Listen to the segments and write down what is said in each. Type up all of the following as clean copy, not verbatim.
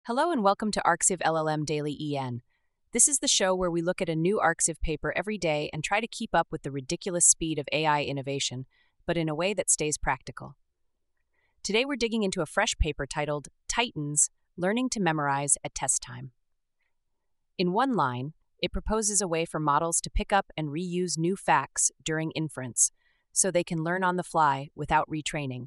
Hello and welcome to ArcSiv LLM Daily EN. This is the show where we look at a new ArcSiv paper every day and try to keep up with the ridiculous speed of AI innovation, but in a way that stays practical. Today we're digging into a fresh paper titled Titans: Learning to Memorize at Test Time. In one line, it proposes a way for models to pick up and reuse new facts during inference, so they can learn on the fly without retraining.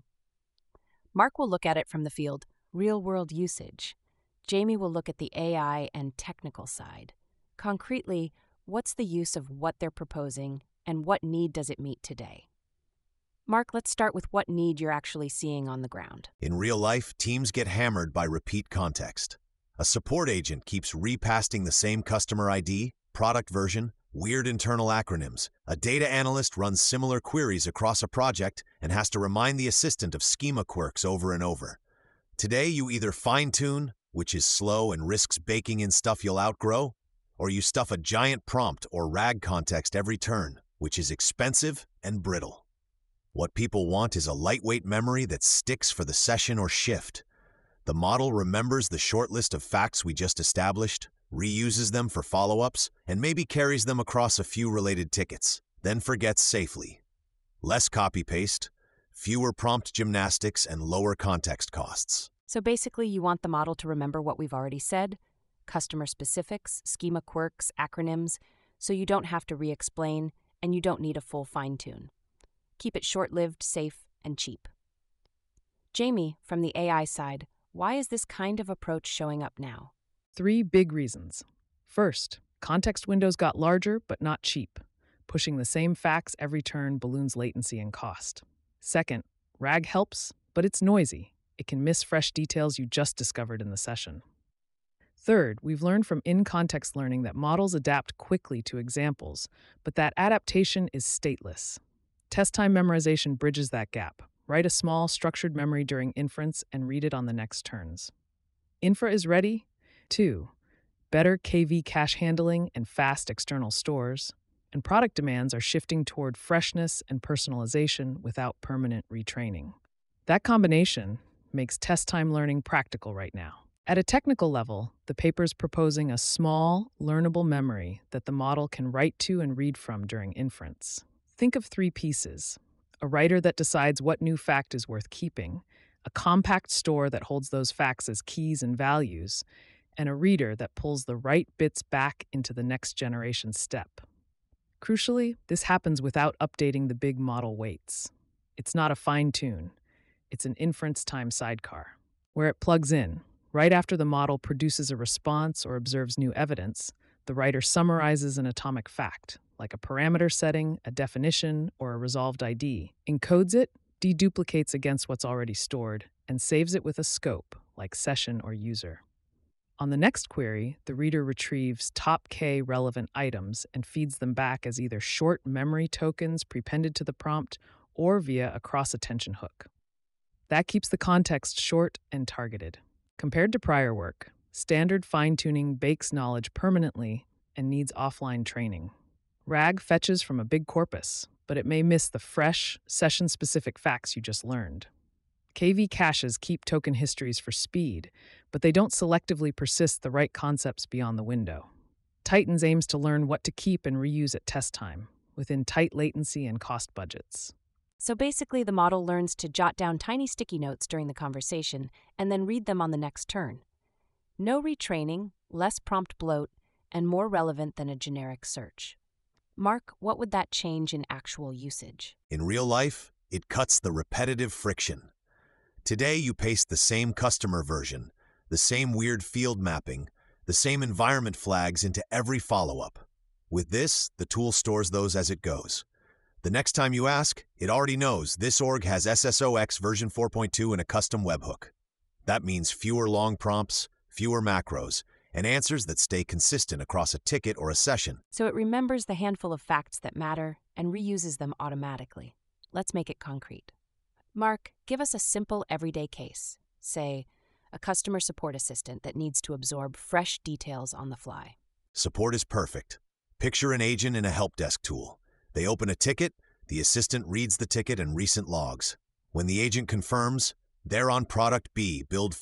Mark will look at it from the field real-world usage. Jamie will look at the AI and technical side. Concretely, what's the use of what they're proposing, and what need does it meet today? Mark, let's start with what need you're actually seeing on the ground. In real life, teams get hammered by repeat context. A support agent keeps repasting the same customer ID, product version, weird internal acronyms. A data analyst runs similar queries across a project and has to remind the assistant of schema quirks over and over. Today, you either fine-tune, which is slow and risks baking in stuff you'll outgrow, or you stuff a giant prompt or RAG context every turn, which is expensive and brittle. What people want is a lightweight memory that sticks for the session or shift. The model remembers the short list of facts we just established, reuses them for follow-ups, and maybe carries them across a few related tickets, then forgets safely. Less copy-paste, fewer prompt gymnastics, and lower context costs. So basically, you want the model to remember what we've already said, customer specifics, schema quirks, acronyms, so you don't have to re-explain and you don't need a full fine-tune. Keep it short-lived, safe, and cheap. Jamie, from the AI side, why is this kind of approach showing up now? 3 big reasons. First, context windows got larger but not cheap. Pushing the same facts every turn balloons latency and cost. Second, RAG helps, but it's noisy. It can miss fresh details you just discovered in the session. Third, we've learned from in-context learning that models adapt quickly to examples, but that adaptation is stateless. Test time memorization bridges that gap. Write a small, structured memory during inference and read it on the next turns. Infra is ready. 2. Better KV cache handling and fast external stores. And product demands are shifting toward freshness and personalization without permanent retraining. That combination makes test time learning practical right now. At a technical level, the paper's proposing a small, learnable memory that the model can write to and read from during inference. Think of 3 pieces: a writer that decides what new fact is worth keeping, a compact store that holds those facts as keys and values, and a reader that pulls the right bits back into the next generation step. Crucially, this happens without updating the big model weights. It's not a fine-tune. It's an inference time sidecar, where it plugs in. Right after the model produces a response or observes new evidence, the writer summarizes an atomic fact, like a parameter setting, a definition, or a resolved ID, encodes it, deduplicates against what's already stored, and saves it with a scope, like session or user. On the next query, the reader retrieves top K relevant items and feeds them back as either short memory tokens prepended to the prompt or via a cross-attention hook. That keeps the context short and targeted. Compared to prior work, standard fine-tuning bakes knowledge permanently and needs offline training. RAG fetches from a big corpus, but it may miss the fresh, session-specific facts you just learned. KV caches keep token histories for speed, but they don't selectively persist the right concepts beyond the window. Titans aims to learn what to keep and reuse at test time, within tight latency and cost budgets. So basically, the model learns to jot down tiny sticky notes during the conversation and then read them on the next turn. No retraining, less prompt bloat, and more relevant than a generic search. Mark, what would that change in actual usage? In real life, it cuts the repetitive friction. Today, you paste the same customer version, the same weird field mapping, the same environment flags into every follow-up. With this, the tool stores those as it goes. The next time you ask, it already knows this org has SSOX version 4.2 and a custom webhook. That means fewer long prompts, fewer macros, and answers that stay consistent across a ticket or a session. So it remembers the handful of facts that matter and reuses them automatically. Let's make it concrete. Mark, give us a simple everyday case. Say, a customer support assistant that needs to absorb fresh details on the fly. Support is perfect. Picture an agent in a help desk tool. They open a ticket, the assistant reads the ticket and recent logs. When the agent confirms, There on product B, build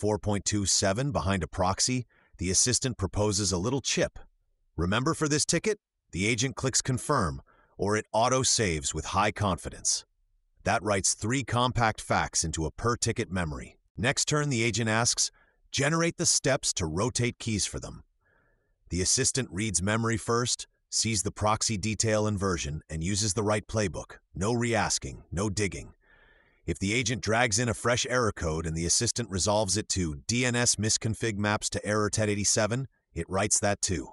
4.27 behind a proxy, the assistant proposes a little chip. Remember for this ticket? The agent clicks confirm, or it auto-saves with high confidence. That writes 3 compact facts into a per-ticket memory. Next turn, the agent asks, generate the steps to rotate keys for them. The assistant reads memory first, sees the proxy detail and version, and uses the right playbook. No re-asking, no digging. If the agent drags in a fresh error code and the assistant resolves it to DNS misconfig maps to error 1087, it writes that too.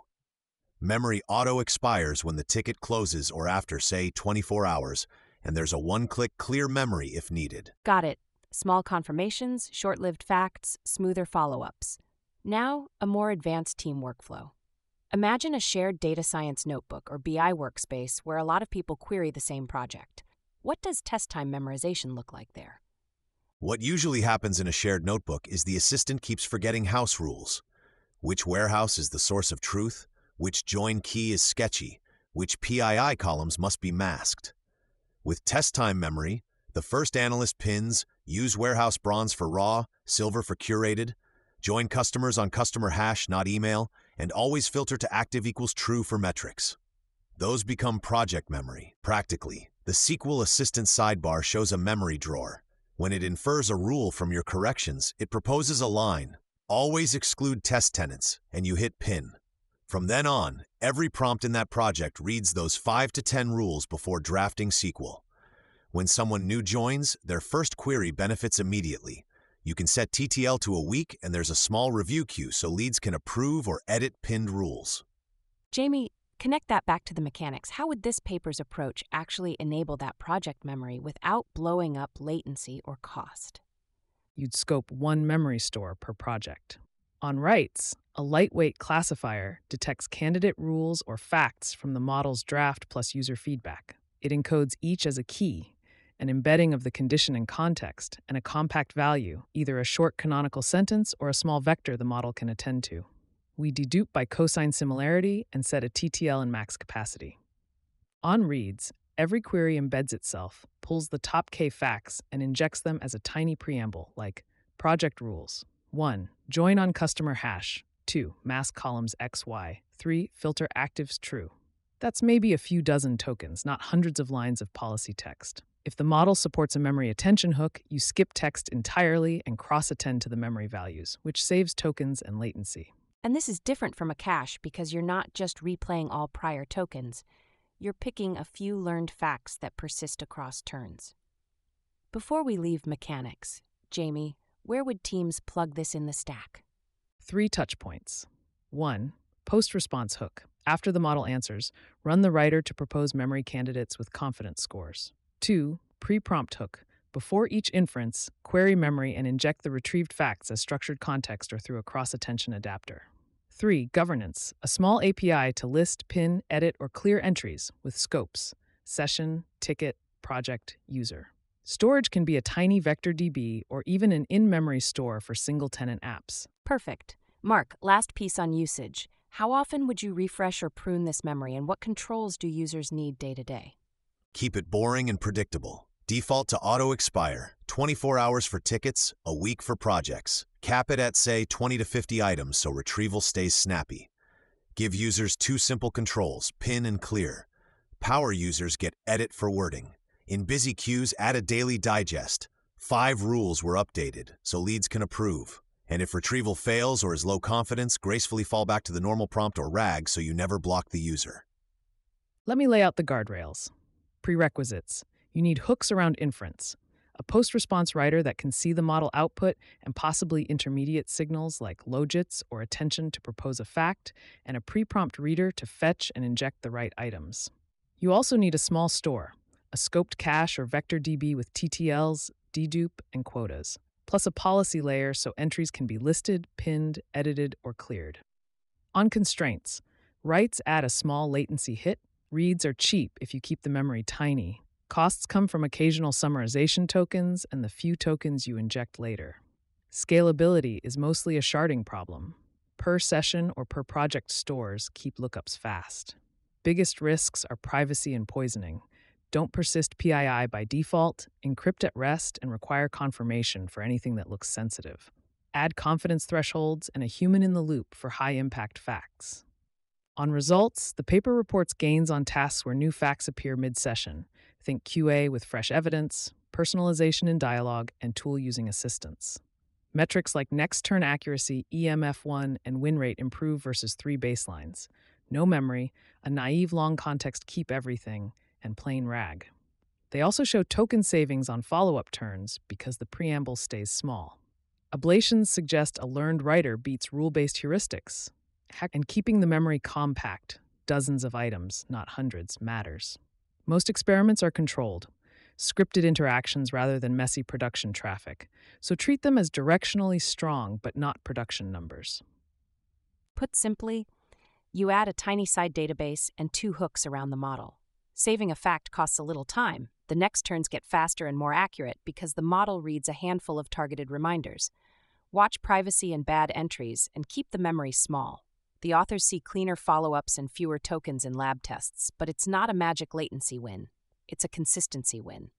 Memory auto-expires when the ticket closes or after, say, 24 hours, and there's a one-click clear memory if needed. Got it. Small confirmations, short-lived facts, smoother follow-ups. Now, a more advanced team workflow. Imagine a shared data science notebook or BI workspace where a lot of people query the same project. What does test time memorization look like there? What usually happens in a shared notebook is the assistant keeps forgetting house rules. Which warehouse is the source of truth? Which join key is sketchy? Which PII columns must be masked? With test time memory, the first analyst pins use warehouse bronze for raw, silver for curated, join customers on customer hash, not email, and always filter to active equals true for metrics. Those become project memory. Practically, the SQL Assistant sidebar shows a memory drawer. When it infers a rule from your corrections, it proposes a line. Always exclude test tenants, and you hit pin. From then on, every prompt in that project reads those 5 to 10 rules before drafting SQL. When someone new joins, their first query benefits immediately. You can set TTL to a week, and there's a small review queue so leads can approve or edit pinned rules. Jamie, connect that back to the mechanics. How would this paper's approach actually enable that project memory without blowing up latency or cost? You'd scope one memory store per project. On writes, a lightweight classifier detects candidate rules or facts from the model's draft plus user feedback. It encodes each as a key, an embedding of the condition and context, and a compact value, either a short canonical sentence or a small vector the model can attend to. We dedupe by cosine similarity and set a TTL and max capacity. On reads, every query embeds itself, pulls the top K facts, and injects them as a tiny preamble, like project rules. 1. Join on customer hash. 2. Mask columns XY. 3. Filter actives true. That's maybe a few dozen tokens, not hundreds of lines of policy text. If the model supports a memory attention hook, you skip text entirely and cross-attend to the memory values, which saves tokens and latency. And this is different from a cache because you're not just replaying all prior tokens. You're picking a few learned facts that persist across turns. Before we leave mechanics, Jamie, where would teams plug this in the stack? 3 touch points. 1. Post-response hook. After the model answers, run the writer to propose memory candidates with confidence scores. 2. Pre-prompt hook. Before each inference, query memory and inject the retrieved facts as structured context or through a cross-attention adapter. 3. Governance. A small API to list, pin, edit, or clear entries with scopes: session, ticket, project, user. Storage can be a tiny vector DB or even an in-memory store for single-tenant apps. Perfect. Mark, last piece on usage. How often would you refresh or prune this memory, and what controls do users need day to day? Keep it boring and predictable. Default to auto-expire, 24 hours for tickets, a week for projects. Cap it at, say, 20 to 50 items so retrieval stays snappy. Give users 2 simple controls, pin and clear. Power users get edit for wording. In busy queues, add a daily digest. 5 rules were updated, so leads can approve. And if retrieval fails or is low confidence, gracefully fall back to the normal prompt or RAG so you never block the user. Let me lay out the guardrails. Prerequisites. You need hooks around inference, a post-response writer that can see the model output and possibly intermediate signals like logits or attention to propose a fact, and a pre-prompt reader to fetch and inject the right items. You also need a small store, a scoped cache or vector DB with TTLs, dedupe, and quotas, plus a policy layer so entries can be listed, pinned, edited, or cleared. On constraints, writes add a small latency hit. Reads are cheap if you keep the memory tiny. Costs come from occasional summarization tokens and the few tokens you inject later. Scalability is mostly a sharding problem. Per session or per project stores keep lookups fast. Biggest risks are privacy and poisoning. Don't persist PII by default, encrypt at rest, and require confirmation for anything that looks sensitive. Add confidence thresholds and a human in the loop for high-impact facts. On results, the paper reports gains on tasks where new facts appear mid-session. Think QA with fresh evidence, personalization in dialogue, and tool-using assistance. Metrics like next turn accuracy, EMF1, and win rate improve versus 3 baselines. No memory, a naive long context keep everything, and plain RAG. They also show token savings on follow-up turns because the preamble stays small. Ablations suggest a learned writer beats rule-based heuristics. And keeping the memory compact, dozens of items, not hundreds, matters. Most experiments are controlled, scripted interactions rather than messy production traffic, so treat them as directionally strong but not production numbers. Put simply, you add a tiny side database and 2 hooks around the model. Saving a fact costs a little time. The next turns get faster and more accurate because the model reads a handful of targeted reminders. Watch privacy and bad entries and keep the memory small. The authors see cleaner follow-ups and fewer tokens in lab tests, but it's not a magic latency win. It's a consistency win.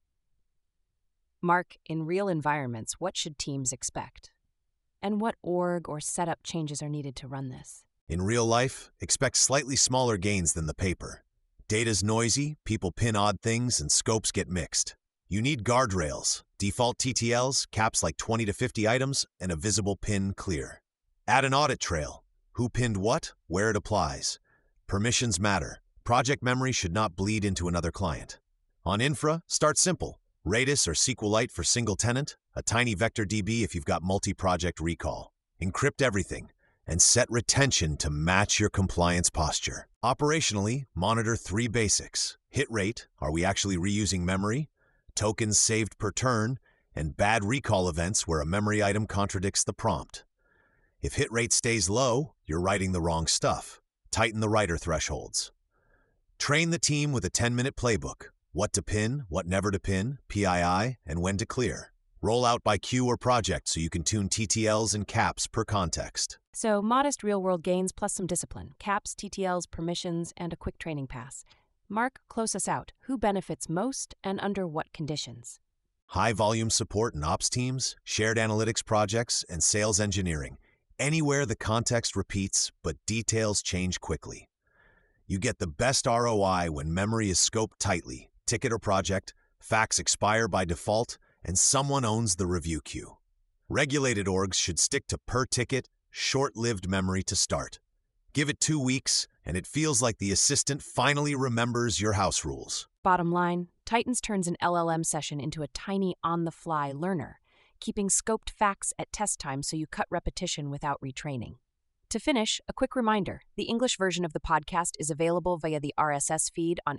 Mark, in real environments, what should teams expect? And what org or setup changes are needed to run this? In real life, expect slightly smaller gains than the paper. Data's noisy, people pin odd things, and scopes get mixed. You need guardrails, default TTLs, caps like 20 to 50 items, and a visible pin clear. Add an audit trail. Who pinned what, where it applies. Permissions matter. Project memory should not bleed into another client. On infra, start simple. Redis or SQLite for single tenant, a tiny vector DB if you've got multi-project recall. Encrypt everything, and set retention to match your compliance posture. Operationally, monitor 3 basics. Hit rate, are we actually reusing memory? Tokens saved per turn, and bad recall events where a memory item contradicts the prompt. If hit rate stays low, you're writing the wrong stuff. Tighten the writer thresholds. Train the team with a 10-minute playbook. What to pin, what never to pin, PII, and when to clear. Roll out by queue or project so you can tune TTLs and caps per context. So, modest real-world gains plus some discipline. Caps, TTLs, permissions, and a quick training pass. Mark, close us out. Who benefits most and under what conditions? High-volume support and ops teams, shared analytics projects, and sales engineering. Anywhere the context repeats, but details change quickly. You get the best ROI when memory is scoped tightly, ticket or project, facts expire by default, and someone owns the review queue. Regulated orgs should stick to per-ticket, short-lived memory to start. Give it 2 weeks, and it feels like the assistant finally remembers your house rules. Bottom line, Titans turns an LLM session into a tiny on-the-fly learner, keeping scoped facts at test time so you cut repetition without retraining. To finish, a quick reminder, the English version of the podcast is available via the RSS feed on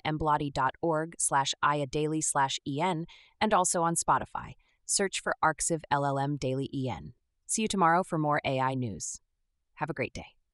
emblotti.org/iadaily/en and also on Spotify. Search for Arxiv LLM Daily EN. See you tomorrow for more AI news. Have a great day.